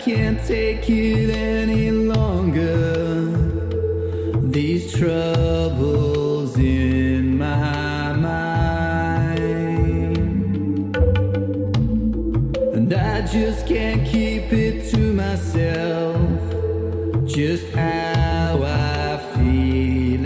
can't take it any longer. These troubles in my mind, and I just can't keep it to myself. Just how I feel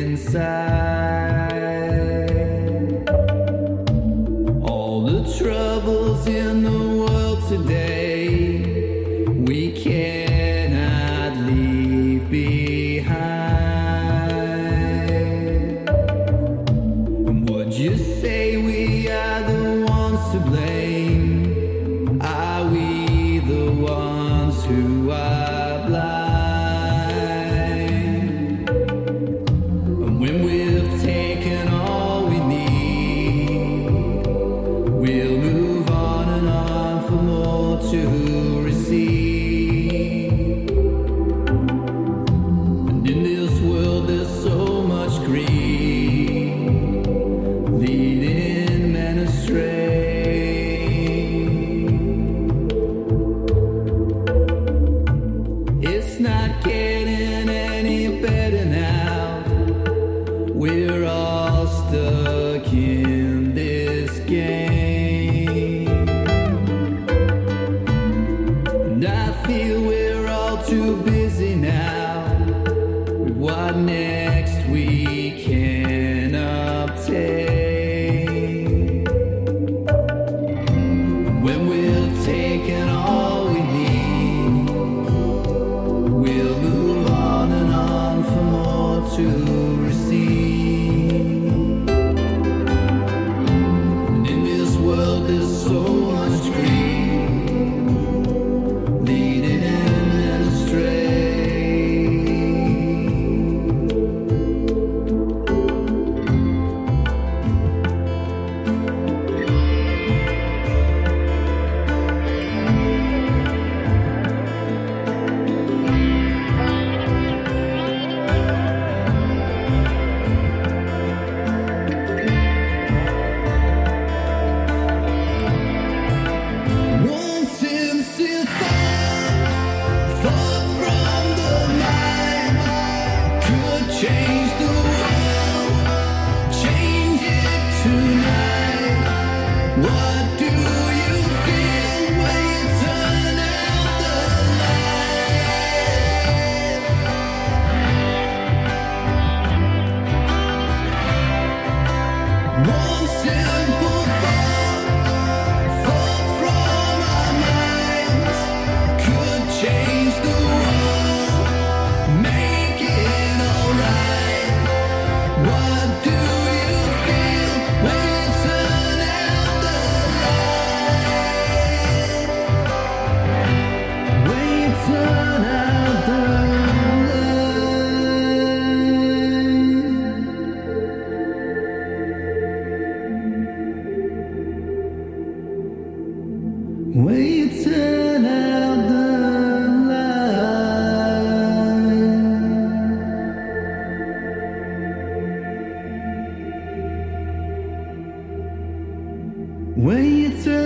inside. All the troubles in the world today, we cannot leave behind. And would you say we are the ones to blame? Are we the ones who are blind? And when we've taken all we need, we'll move on and on for more to receive. And in this world there's so much greed, leading men astray. It's not getting any better now. We're all stuck in this game, and I feel we're all too busy now with what next we can obtain. And when we've taken all we need, we'll move on and on for more to receive. And in this world there's so much greed, leading men astray. One sincere thought from the mind could change the world, change it tonight. What do you feel when you turn out the light? One simple thought from our minds could change the world, make it alright. What do you feel when you turn out the light? When you turn out the light. When you turn out the light. When you turn